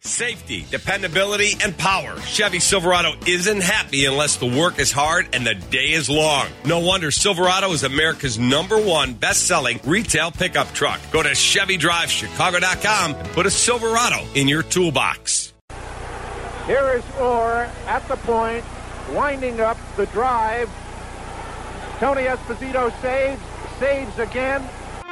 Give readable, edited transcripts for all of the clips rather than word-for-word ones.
Safety, dependability, and power. Chevy Silverado isn't happy unless the work is hard and the day is long. No wonder Silverado is America's #1 best-selling retail pickup truck. Go to ChevyDriveChicago.com and put a Silverado in your toolbox. Here is Orr at the point, winding up the drive. Tony Esposito saves again.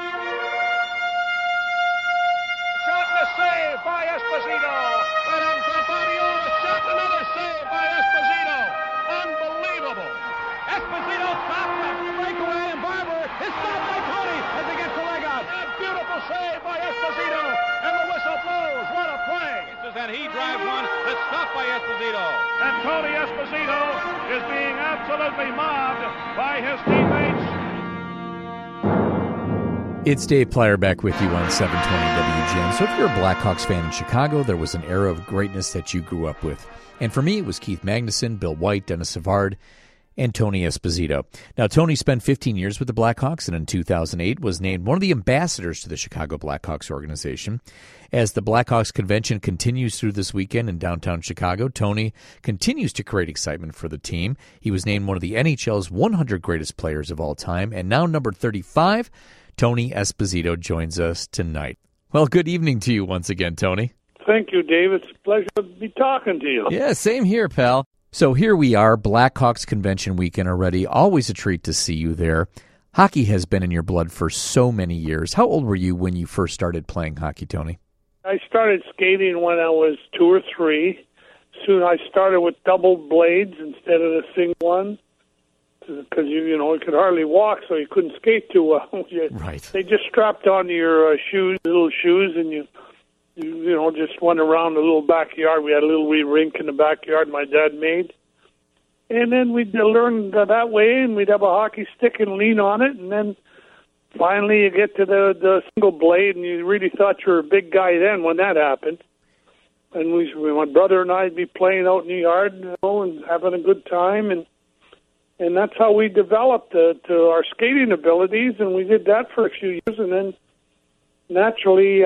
Shot and a save by Esposito. And Fabio shot another save by Esposito. Unbelievable. Esposito stopped the breakaway, and Barber is stopped by Tony as he gets the leg out. A beautiful save by Esposito, and the whistle blows. What a play. And he drives one that's stopped by Esposito. And Tony Esposito is being absolutely mobbed by his teammates. It's Dave Plyer back with you on 720 WGN. So if you're a Blackhawks fan in Chicago, there was an era of greatness that you grew up with. And for me, it was Keith Magnuson, Bill White, Dennis Savard, and Tony Esposito. Now, Tony spent 15 years with the Blackhawks and in 2008 was named one of the ambassadors to the Chicago Blackhawks organization. As the Blackhawks convention continues through this weekend in downtown Chicago, Tony continues to create excitement for the team. He was named one of the NHL's 100 greatest players of all time, and now number 35, Tony Esposito joins us tonight. Well, good evening to you once again, Tony. Thank you, Dave. It's a pleasure to be talking to you. Yeah, same here, pal. So here we are, Blackhawks convention weekend already. Always a treat to see you there. Hockey has been in your blood for so many years. How old were you when you first started playing hockey, Tony? I started skating when I was 2 or 3. Soon I started with double blades instead of the single one. Because you could hardly walk, so you couldn't skate too well. Right. They just strapped onto your little shoes, and you just went around the little backyard. We had a little wee rink in the backyard my dad made, and then we'd learn that way, and we'd have a hockey stick and lean on it, and then finally you get to the single blade, and you really thought you were a big guy then when that happened. And my brother and I'd be playing out in the yard, and having a good time, and that's how we developed to our skating abilities, and we did that for a few years, and then naturally,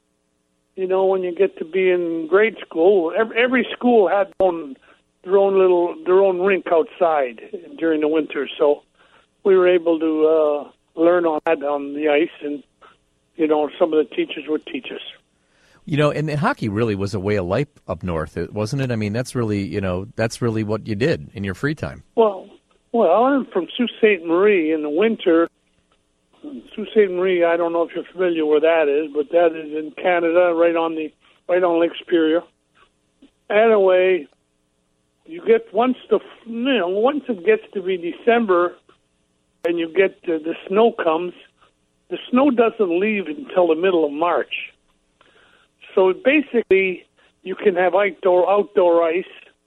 when you get to be in grade school, every school had their own rink outside during the winter, so we were able to learn on that on the ice, and some of the teachers would teach us. And hockey really was a way of life up north, wasn't it? I mean, that's really what you did in your free time. Well, I'm from Sault Ste. Marie. In the winter, Sault Ste. Marie, I don't know if you're familiar where that is, but that is in Canada, right on Lake Superior. Anyway, you get once it gets to be December, and you get the snow comes, the snow doesn't leave until the middle of March. So basically, you can have outdoor ice,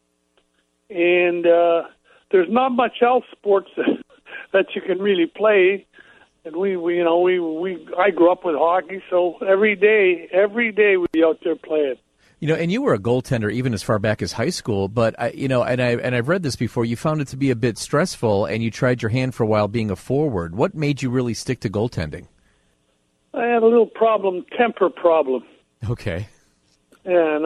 and there's not much else sports that you can really play, and I grew up with hockey, so every day we'd be out there playing. And you were a goaltender even as far back as high school, but I've read this before. You found it to be a bit stressful, and you tried your hand for a while being a forward. What made you really stick to goaltending? I had a little temper problem. Okay. And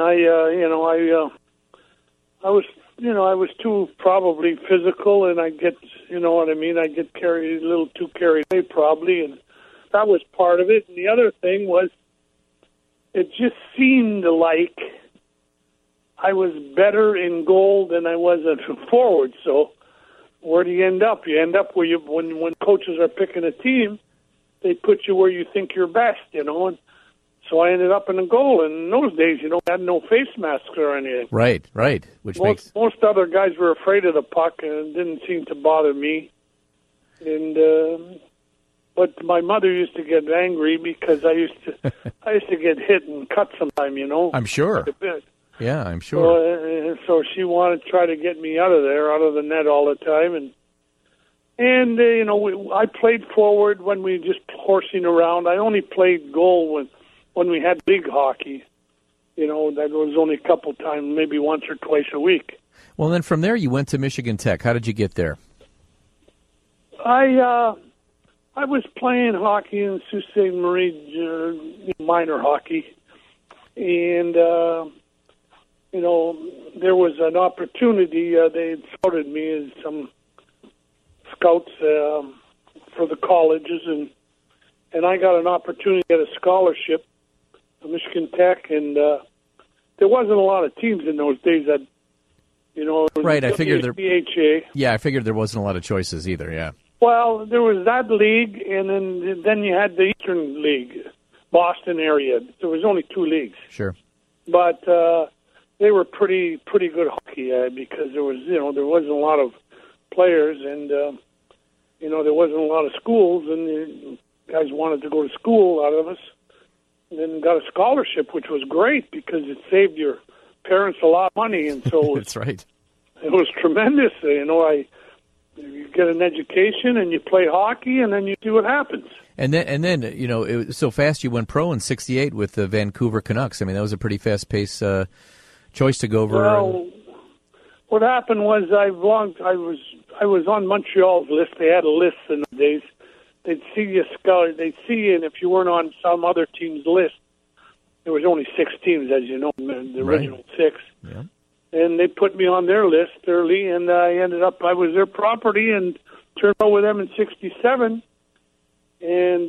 I was too probably physical, and I get, I get a little too carried away probably, and that was part of it. And the other thing was, it just seemed like I was better in goal than I was at forward. So where do you end up? You end up where when coaches are picking a team, they put you where you think you're best, and so I ended up in a goal. And in those days, I had no face masks or anything. Right. Most other guys were afraid of the puck, and it didn't seem to bother me. And but my mother used to get angry because I used to get hit and cut sometime. I'm sure. Quite a bit. Yeah, I'm sure. So she wanted to try to get me out of the net all the time, and I played forward when we just horsing around. I only played goal when we had big hockey. That was only a couple times, maybe once or twice a week. Well, then from there you went to Michigan Tech. How did you get there? I was playing hockey in Sault Ste. Marie, minor hockey, and there was an opportunity. They had scouted me as some scouts for the colleges, and I got an opportunity to get a scholarship at Michigan Tech, and there wasn't a lot of teams in those days that, it was right. I figured BHA. Yeah, I figured there wasn't a lot of choices either. Yeah. Well, there was that league, and then you had the Eastern League, Boston area. There was only 2 leagues. Sure. But they were pretty good hockey because there wasn't a lot of players, and there wasn't a lot of schools, and the guys wanted to go to school out of us, and then got a scholarship, which was great because it saved your parents a lot of money, and so that's right. It was tremendous. You get an education and you play hockey, and then you see what happens. And then it was so fast you went pro in '68 with the Vancouver Canucks. I mean, that was a pretty fast-paced choice to go over. Well, what happened was I was on Montreal's list. They had a list in the days. They'd see you scout. They'd see you, and if you weren't on some other team's list, there was only 6 teams, as you know, the original 6. Yeah. And they put me on their list early, and I was their property and turned out with them in '67. And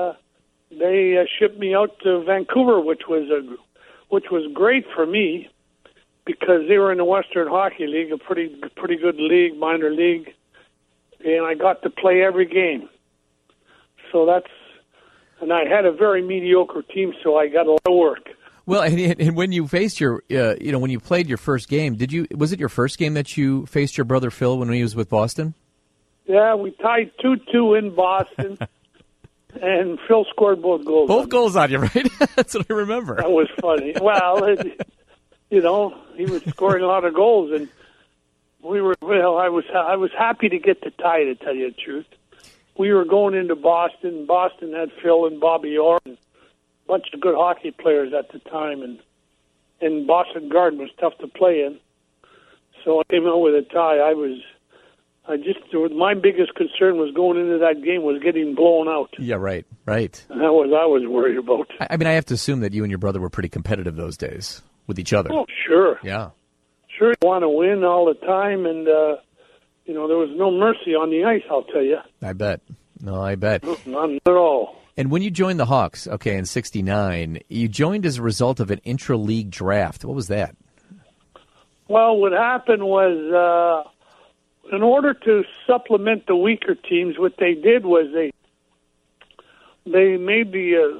they shipped me out to Vancouver, which was great for me because they were in the Western Hockey League, a pretty good league, minor league, and I got to play every game. So and I had a very mediocre team, so I got a lot of work. Well, and when you faced when you played your first game, was it your first game that you faced your brother Phil when he was with Boston? Yeah, we tied 2-2 in Boston, and Phil scored both goals. Both goals on you, right? That's what I remember. That was funny. Well, he was scoring a lot of goals, and I was happy to get the tie, to tell you the truth. We were going into Boston. Boston had Phil and Bobby Orr, and a bunch of good hockey players at the time, and Boston Garden was tough to play in. So I came out with a tie. My biggest concern was going into that game was getting blown out. Yeah, right. And that was I was worried about. I mean, I have to assume that you and your brother were pretty competitive those days with each other. Oh, sure. Yeah. Sure, you want to win all the time, and there was no mercy on the ice, I'll tell you. I bet. No, I bet. Not at all. And when you joined the Hawks, in '69, you joined as a result of an intra-league draft. What was that? Well, what happened was, in order to supplement the weaker teams, what they did was they made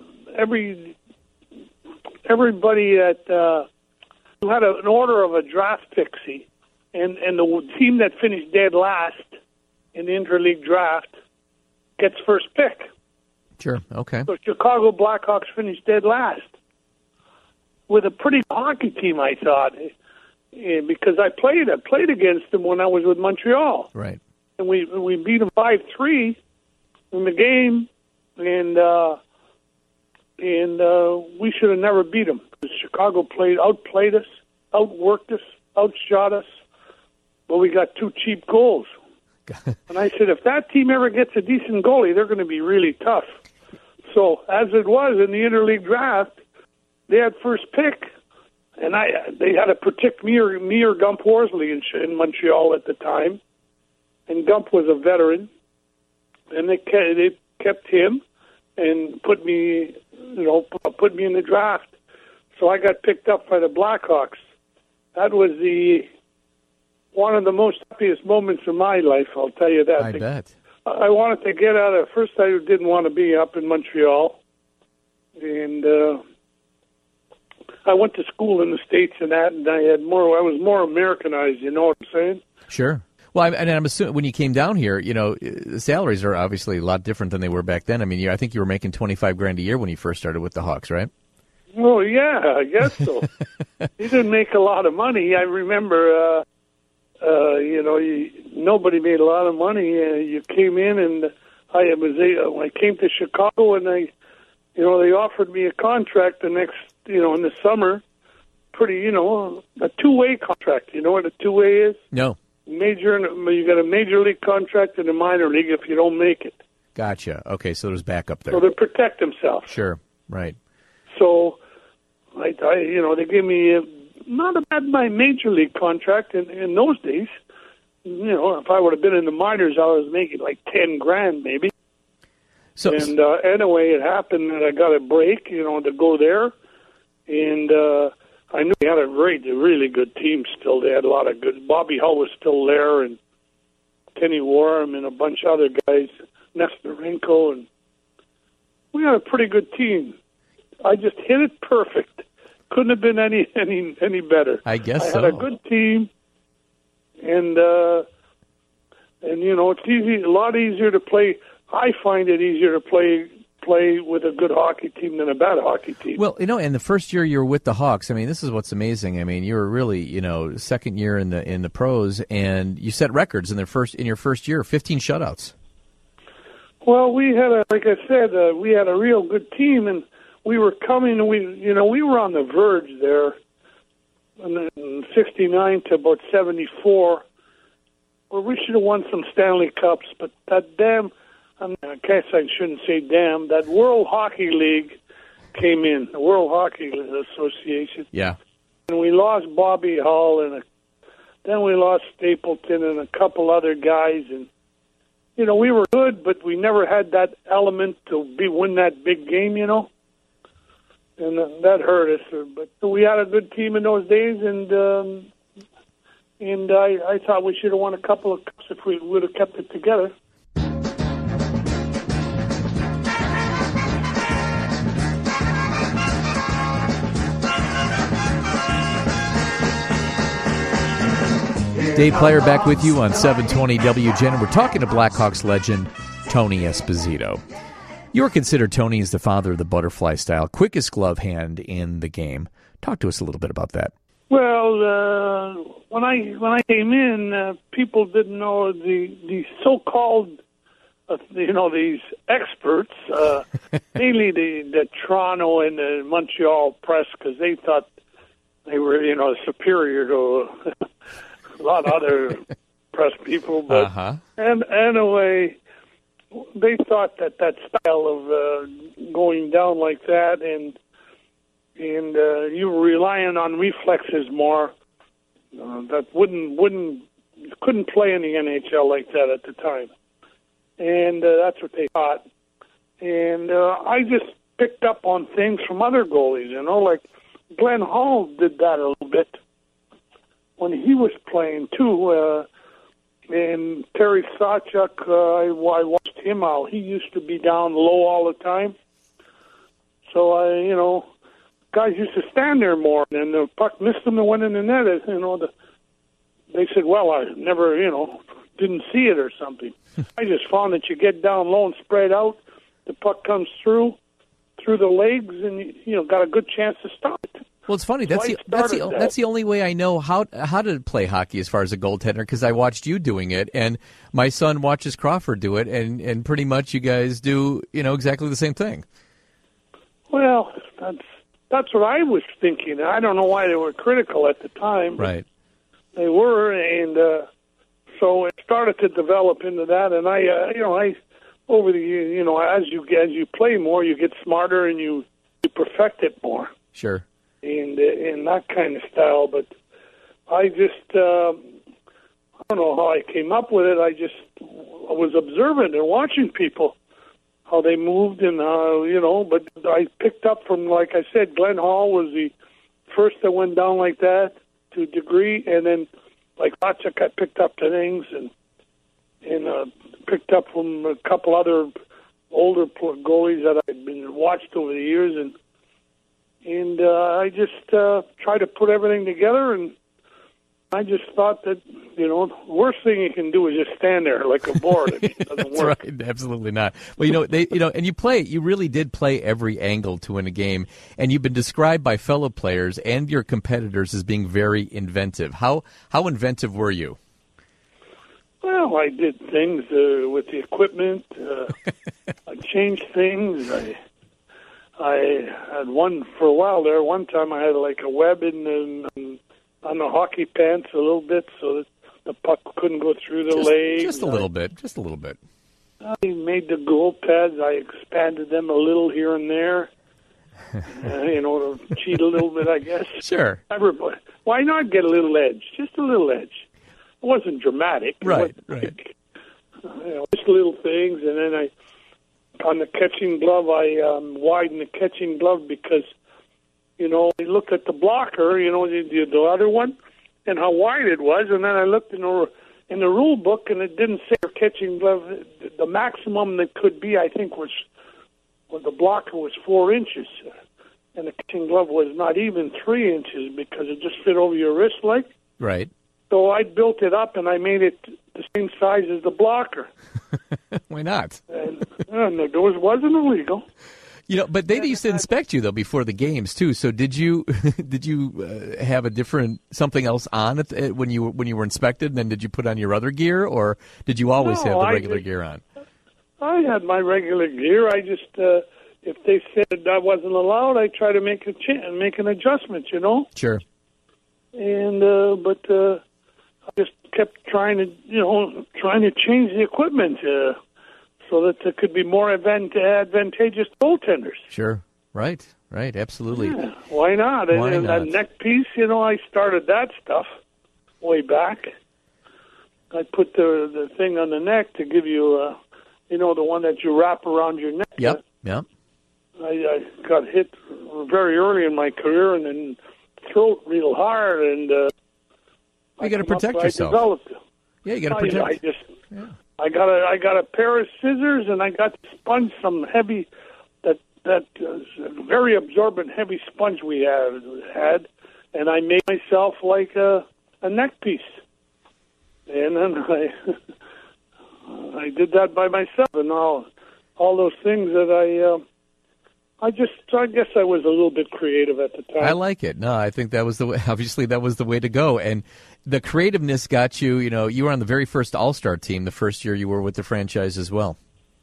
everybody who had an order of a draft pick, and the team that finished dead last in the interleague draft gets first pick. Sure. Okay. So Chicago Blackhawks finished dead last with a pretty hockey team, I thought, because I played against them when I was with Montreal. Right. And we beat them 5-3 in the game, and we should have never beat them. Chicago outplayed us, outworked us, outshot us, but we got 2 cheap goals. And I said, if that team ever gets a decent goalie, they're going to be really tough. So as it was in the interleague draft, they had first pick, and they had to protect me or Gump Horsley in Montreal at the time, and Gump was a veteran, and they kept him and put me in the draft. So I got picked up by the Blackhawks. That was one of the most happiest moments of my life, I'll tell you that. I bet. I wanted to get out of. First, I didn't want to be up in Montreal, and I went to school in the States and that, and I was more Americanized. You know what I'm saying? Sure. Well, I'm assuming when you came down here, the salaries are obviously a lot different than they were back then. I mean, I think you were making $25,000 a year when you first started with the Hawks, right? Well, yeah, I guess so. You didn't make a lot of money. I remember. Nobody made a lot of money. You came in, and I came to Chicago, and they offered me a contract the next, in the summer, a 2-way contract. You know what a 2-way is? No. You got a major league contract and a minor league if you don't make it. Gotcha. Okay, so there's backup there. So they protect themselves. Sure. Right. So, they gave me not a bad my major league contract in those days. You know, if I would have been in the minors, I was making like $10,000 maybe. So, and anyway, it happened that I got a break, you know, to go there. And I knew they had a really good team still. They had a lot of good. Bobby Hull was still there, and Kenny Warren and a bunch of other guys, Nestorenko, and we had a pretty good team. I just hit it perfect. Couldn't have been any better. I guess I had a good team, and you know, it's a lot easier to play. I find it easier to play with a good hockey team than a bad hockey team. Well, you know, and the first year you were with the Hawks, I mean, this is what's amazing. I mean, you were really, you know, second year in the pros, and you set records in your first year, 15 shutouts. Well, we had like I said, we had a real good team, and we were coming. We were on the verge there, in '69 to about '74, where we should have won some Stanley Cups, but that damn. I guess I shouldn't say damn. That World Hockey League came in, the World Hockey Association. Yeah. And we lost Bobby Hull, and then we lost Stapleton and a couple other guys. And, you know, we were good, but we never had that element to win that big game, you know. And that hurt us. But we had a good team in those days, and I thought we should have won a couple of cups if we would have kept it together. Dave Player back with you on 720 WGN. We're talking to Blackhawks legend Tony Esposito. You're considered, Tony, as the father of the butterfly style, quickest glove hand in the game. Talk to us a little bit about that. Well, when I came in, people didn't know the so-called, these experts, mainly the Toronto and the Montreal press, because they thought they were, superior to a lot of other press people. But and anyway, they thought that style of going down like that and you were relying on reflexes more. That couldn't play in the NHL like that at the time, and that's what they thought. And I just picked up on things from other goalies, like Glenn Hall did that a little bit when he was playing too. And Terry Sawchuk, I watched him out. He used to be down low all the time. So guys used to stand there more, and the puck missed them and went in the net. They said, "Well, I never, didn't see it or something." I just found that you get down low and spread out, the puck comes through the legs, and you got a good chance to stop it. Well, it's funny. That's the only way I know how to play hockey as far as a goaltender, because I watched you doing it, and my son watches Crawford do it, and pretty much you guys do exactly the same thing. Well, that's what I was thinking. I don't know why they were critical at the time. Right. They were, and so it started to develop into that. And I over the years, as you play more, you get smarter and you perfect it more. Sure. And in that kind of style, but I just I don't know how I came up with it. I was observant and watching people, how they moved and but I picked up from, like I said, Glenn Hall was the first that went down like that to a degree, and then like Sawchuk, I picked up the things and picked up from a couple other older goalies that I'd been watched over the years, and I just try to put everything together, and I just thought that, the worst thing you can do is just stand there like a board. It doesn't That's work. Right. Absolutely not. Well, and you really did play every angle to win a game, and you've been described by fellow players and your competitors as being very inventive. How inventive were you? Well, I did things with the equipment. I changed things. I had one for a while there. One time I had like a web on the hockey pants a little bit so that the puck couldn't go through the legs. Just a little bit. I made the goal pads. I expanded them a little here and there. To cheat a little bit, I guess. Sure. Everybody. Why not get a little edge? Just a little edge. It wasn't dramatic. Right. Just little things, and then on the catching glove, I widened the catching glove because, I looked at the blocker, the other one, and how wide it was, and then I looked in the rule book, and it didn't say catching glove. The maximum that could be, I think, was the blocker was 4 inches, and the catching glove was not even 3 inches because it just fit over your wrist like. Right. So I built it up, and I made it the same size as the blocker. Why not? And it wasn't illegal. But they used to inspect you though before the games too. So did you have a different something else on it when you were inspected? And then did you put on your other gear, or did you always have the regular gear on? I had my regular gear. I just if they said that wasn't allowed, I try to make an adjustment. Sure. And but I just kept trying to change the equipment so that there could be more advantageous goaltenders. Sure. Right. Absolutely. Yeah, why not? And that neck piece, I started that stuff way back. I put the thing on the neck to give you, the one that you wrap around your neck. Yep. I got hit very early in my career and then throat real hard, and you got to protect yourself. Yeah, you got to protect. I got a pair of scissors, and I got to sponge some heavy, that very absorbent heavy sponge we had, and I made myself like a neck piece, and then I did that by myself, and all those things that I guess I was a little bit creative at the time. I like it. No, I think that was the way. Obviously, that was the way to go. And the creativeness got you. You were on the very first All-Star team the first year you were with the franchise as well.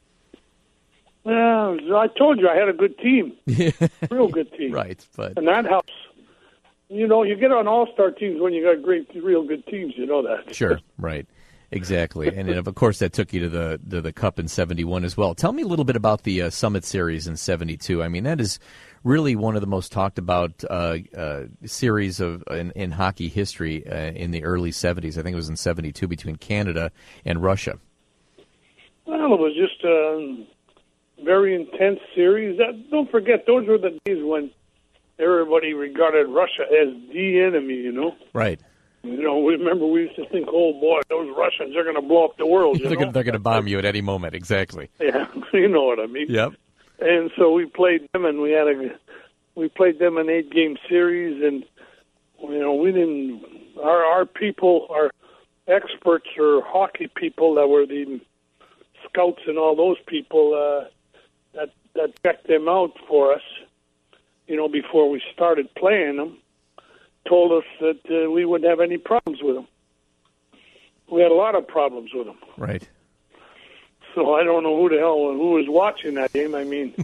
Yeah, I told you I had a good team, real good team. Right, and that helps. You get on All-Star teams when you got real good teams. You know that. Sure, right. Exactly, and then, of course that took you to the Cup in '71 as well. Tell me a little bit about the Summit Series in '72. I mean, that is really one of the most talked about series in hockey history in the early '70s. I think it was in '72 between Canada and Russia. Well, it was just a very intense series. Don't forget, those were the days when everybody regarded Russia as the enemy. Right. Remember we used to think, oh boy, those Russians are going to blow up the world. They're going to bomb you at any moment. Exactly. Yeah, you know what I mean. Yep. And so we played them, and we played them an 8-game series, and we didn't. Our people, our experts or hockey people that were the scouts and all those people that checked them out for us, before we started playing them, told us that we wouldn't have any problems with them. We had a lot of problems with them. Right. So I don't know who was watching that game. I mean,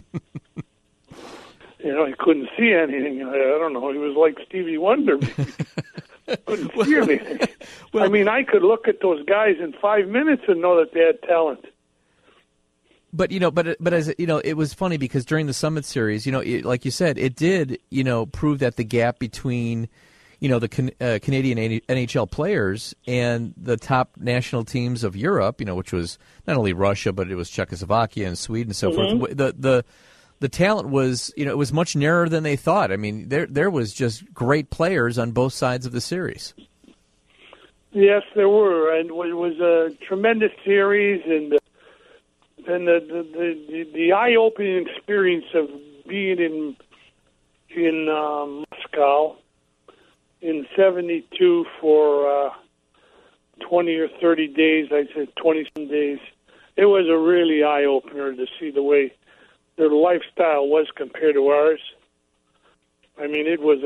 he couldn't see anything. I don't know. He was like Stevie Wonder. Couldn't see anything. Well, I mean, I could look at those guys in 5 minutes and know that they had talent. But as it was funny because during the Summit Series, like you said, it did prove that the gap between the Canadian NHL players and the top national teams of Europe, which was not only Russia but it was Czechoslovakia and Sweden and so forth. The talent was it was much narrower than they thought. I mean, there was just great players on both sides of the series. Yes, there were, and it was a tremendous series, and the eye-opening experience of being in Moscow in '72 for 20 or 30 days. I said 20-some days. It was a really eye-opener to see the way their lifestyle was compared to ours. I mean, it was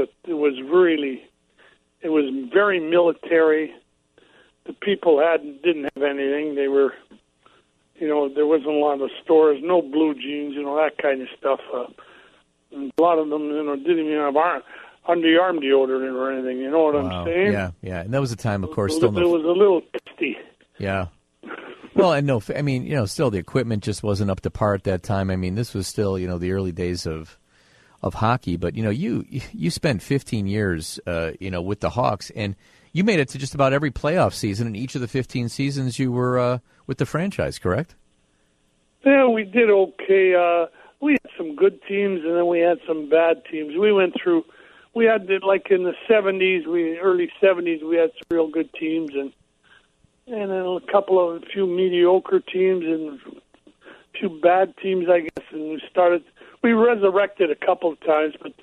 very military. The people didn't have anything. They were, there wasn't a lot of stores, no blue jeans, that kind of stuff. And a lot of them, didn't even have underarm deodorant or anything. You know what I'm saying? Yeah. And that was a time, of course, it was a little tasty. Yeah. Well, and still the equipment just wasn't up to par at that time. I mean, this was still, the early days of of hockey. But you spent 15 years with the Hawks, and you made it to just about every playoff season in each of the 15 seasons you were with the franchise, correct? Yeah, we did okay. We had some good teams, and then we had some bad teams. We had like in the 70s, early 70s, we had some real good teams, and then a few mediocre teams and a few bad teams, I guess. And we resurrected a couple of times, but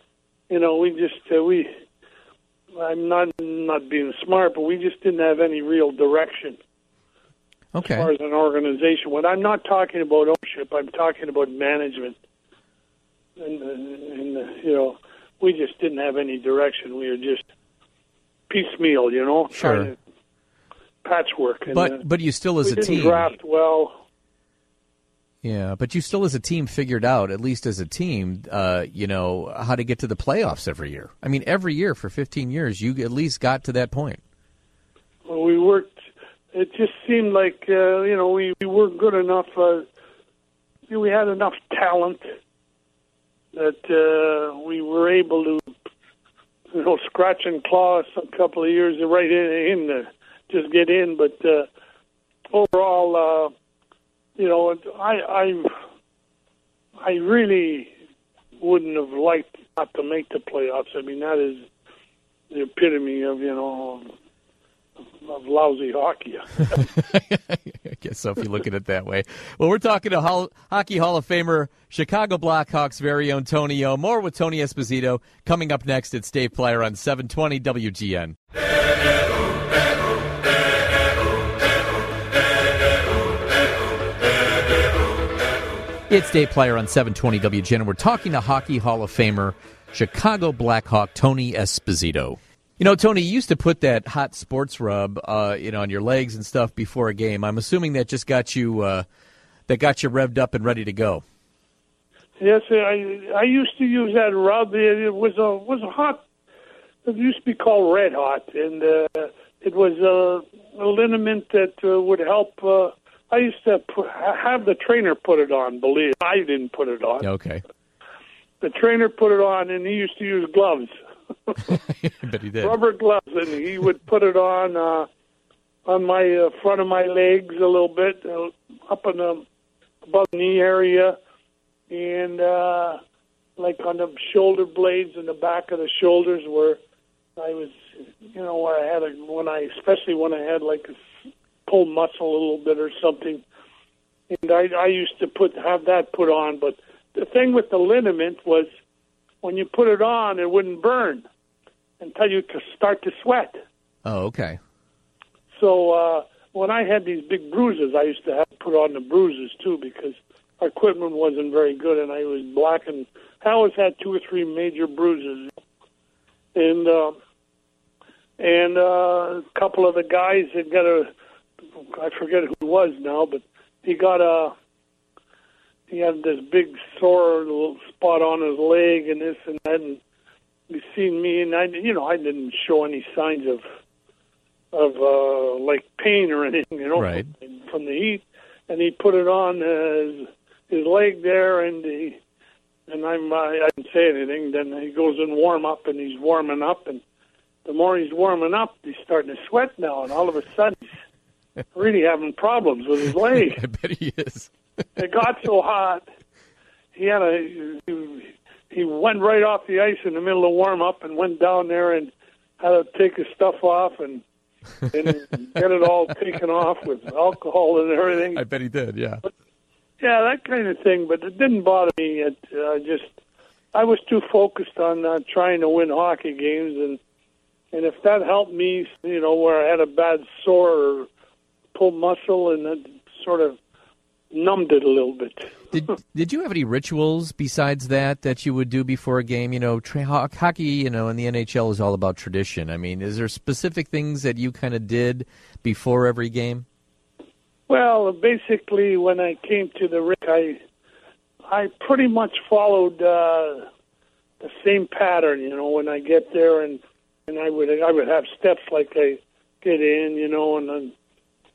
I'm not being smart, but we just didn't have any real direction. Okay. As far as an organization. When I'm not talking about ownership, I'm talking about management. And we just didn't have any direction. We were just piecemeal, Sure. trying to patchwork. And, but you still as a team. We didn't draft well. Yeah, but you still as a team figured out, at least as a team, how to get to the playoffs every year. I mean, every year for 15 years, you at least got to that point. Well, we worked. It just seemed like, we weren't good enough. We had enough talent that we were able to, scratch and claw a couple of years right in just get in. But overall, I really wouldn't have liked not to make the playoffs. I mean, that is the epitome of lousy hockey. I guess so, if you look at it that way. Well, we're talking to Hockey Hall of Famer, Chicago Blackhawks' very own Tony O. More with Tony Esposito coming up next at Dave Plyer on 720 WGN. It's Dave Plyer on 720 WGN, and we're talking to Hockey Hall of Famer, Chicago Blackhawk Tony Esposito. Tony, you used to put that hot sports rub, on your legs and stuff before a game. I'm assuming that just got you revved up and ready to go. Yes, I used to use that rub. It was a hot. It used to be called Red Hot, and it was a liniment that would help. I used to have the trainer put it on. Believe I didn't put it on. Okay. The trainer put it on, and he used to use gloves. I bet he did. Rubber gloves, and he would put it on my front of my legs a little bit, up in above the knee area, and like on the shoulder blades and the back of the shoulders, where I was, where I had especially when I had like a pulled muscle a little bit or something, and I used to have that put on. But the thing with the liniment was, when you put it on, it wouldn't burn until you start to sweat. Oh, okay. So when I had these big bruises, I used to have to put on the bruises too, because our equipment wasn't very good, and I was black, and I always had 2 or 3 major bruises. And a couple of the guys had I forget who it was now, but he had this big sore little spot on his leg and this and that, and he seen me, and I didn't show any signs of like pain or anything, right, from the heat, and he put it on his leg there, and I didn't say anything. Then he goes in warm up, and he's warming up, and the more he's warming up, he's starting to sweat now, and all of a sudden he's really having problems with his leg. I bet he is. It got so hot, he went right off the ice in the middle of warm up and went down there and had to take his stuff off and get it all taken off with alcohol and everything. I bet he did, yeah. But, yeah, that kind of thing. But it didn't bother me. I was too focused on trying to win hockey games, and if that helped me, where I had a bad sore or pulled muscle, and that sort of numbed it a little bit. Did you have any rituals besides that you would do before a game? Hockey, in the NHL is all about tradition. I mean, is there specific things that you kind of did before every game? Well, basically, when I came to the rink, I pretty much followed the same pattern. When I get there, and I would have steps like I get in, and then.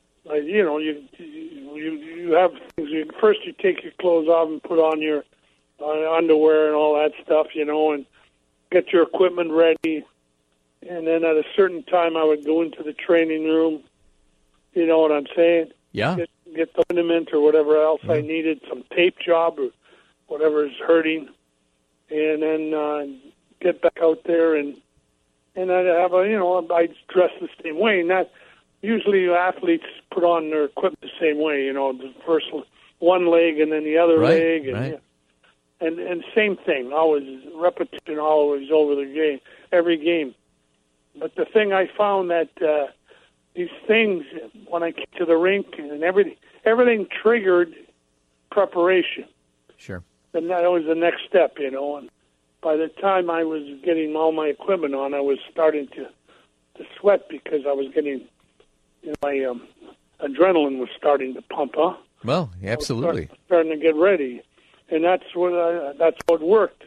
You have things. First, you take your clothes off and put on your underwear and all that stuff, and get your equipment ready. And then at a certain time, I would go into the training room. You know what I'm saying? Yeah. Get the liniment or whatever else I needed, some tape job or whatever is hurting, and then get back out there and I'd have I'd dress the same way. And that usually athletes put on their equipment the same way. The first one leg and then the other leg, and same thing. Always repetition, always over the game, every game. But the thing I found that these things, when I came to the rink and everything triggered preparation. Sure. And that was the next step, And by the time I was getting all my equipment on, I was starting to sweat because I was getting, my adrenaline was starting to pump, huh? Well, absolutely. Starting to get ready, and that's what worked,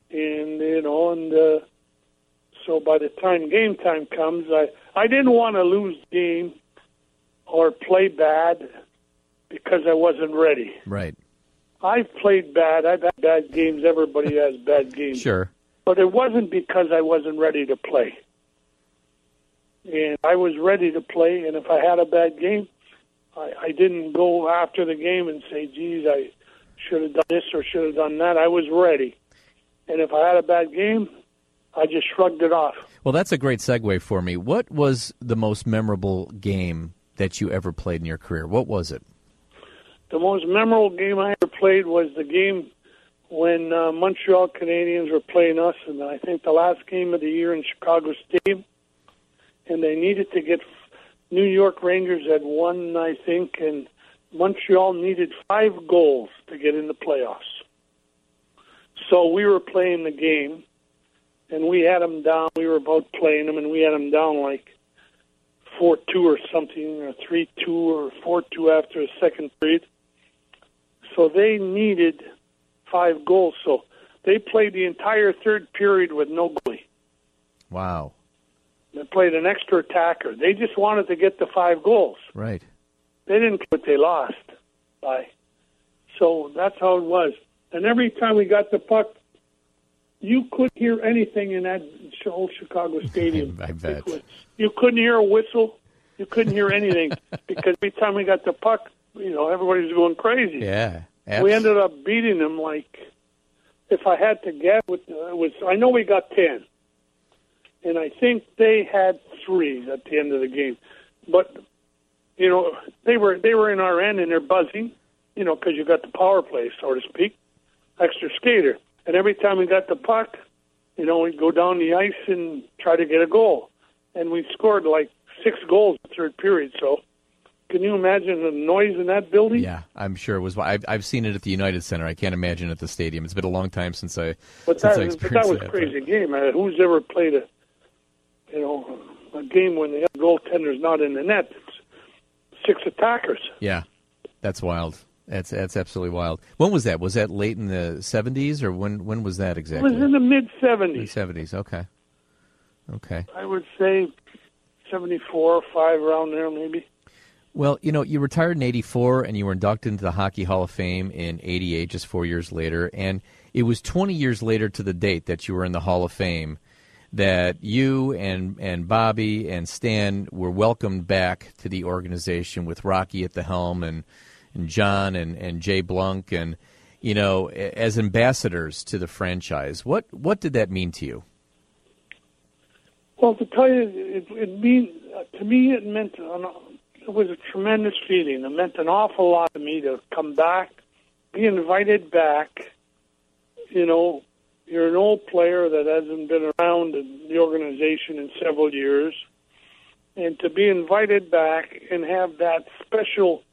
and so by the time game time comes, I didn't want to lose the game or play bad because I wasn't ready. Right. I've played bad. I've had bad games. Everybody has bad games. Sure. But it wasn't because I wasn't ready to play. And I was ready to play, and if I had a bad game, I didn't go after the game and say, geez, I should have done this or should have done that. I was ready. And if I had a bad game, I just shrugged it off. Well, that's a great segue for me. What was the most memorable game that you ever played in your career? What was it? The most memorable game I ever played was the game when Montreal Canadiens were playing us, and I think the last game of the year in Chicago Stadium, and they needed to get New York Rangers had won, I think, and Montreal needed 5 goals to get in the playoffs. So we were playing the game, and we had them down. We were about playing them, and we had them down like 4-2 or something, or 3-2 or 4-2 after the second period. So they needed 5 goals. So they played the entire third period with no goalie. Wow. They played an extra attacker. They just wanted to get the 5 goals. Right. They didn't care what they lost by. So that's how it was. And every time we got the puck, you couldn't hear anything in that old Chicago Stadium. I bet. You couldn't hear a whistle. You couldn't hear anything because every time we got the puck, everybody was going crazy. Yeah. We ended up beating them like, if I had to guess, I know we got 10. And I think they had 3 at the end of the game. But, they were in our end and they're buzzing, because you got the power play, so to speak, extra skater. And every time we got the puck, we'd go down the ice and try to get a goal. And we scored like 6 goals in the third period. So can you imagine the noise in that building? Yeah, I'm sure it was. I've seen it at the United Center. I can't imagine at the stadium. It's been a long time since I experienced that was a crazy game. Who's ever played a game when the goaltender's not in the net? It's 6 attackers. Yeah, that's wild. That's absolutely wild. When was that? Was that late in the 70s, or when was that exactly? It was in the mid-70s. Mid-70s, okay. I would say 74 or 5, around there maybe. Well, you retired in 84, and you were inducted into the Hockey Hall of Fame in 88, just 4 years later. And it was 20 years later to the date that you were in the Hall of Fame that you and Bobby and Stan were welcomed back to the organization with Rocky at the helm and John and Jay Blunk and, as ambassadors to the franchise. What did that mean to you? Well, to tell you, to me it meant, it was a tremendous feeling. It meant an awful lot to me to come back, be invited back. You're an old player that hasn't been around in the organization in several years, and to be invited back and have that special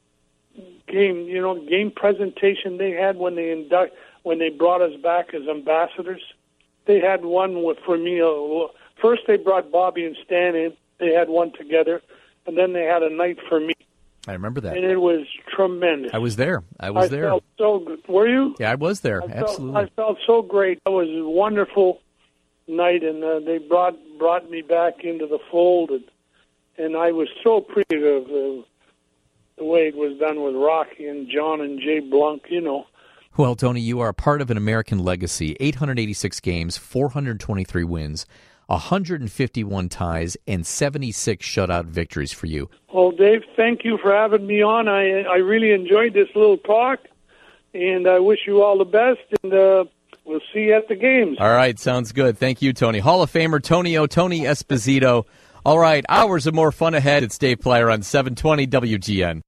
game presentation they had when they brought us back as ambassadors. They had one for me. First, they brought Bobby and Stan in. They had one together, and then they had a night for me. I remember that. And it was tremendous. I was there. I felt so good. Were you? Yeah, I was there. Absolutely. I felt so great. It was a wonderful night, and they brought me back into the fold, and I was so appreciative of the way it was done with Rocky and John and Jay Blunk, Well, Tony, you are a part of an American legacy. 886 games, 423 wins, 151 ties, and 76 shutout victories for you. Well, Dave, thank you for having me on. I really enjoyed this little talk, and I wish you all the best, and we'll see you at the games. All right, sounds good. Thank you, Tony. Hall of Famer Tony Esposito. All right, hours of more fun ahead. It's Dave Plyer on 720 WGN.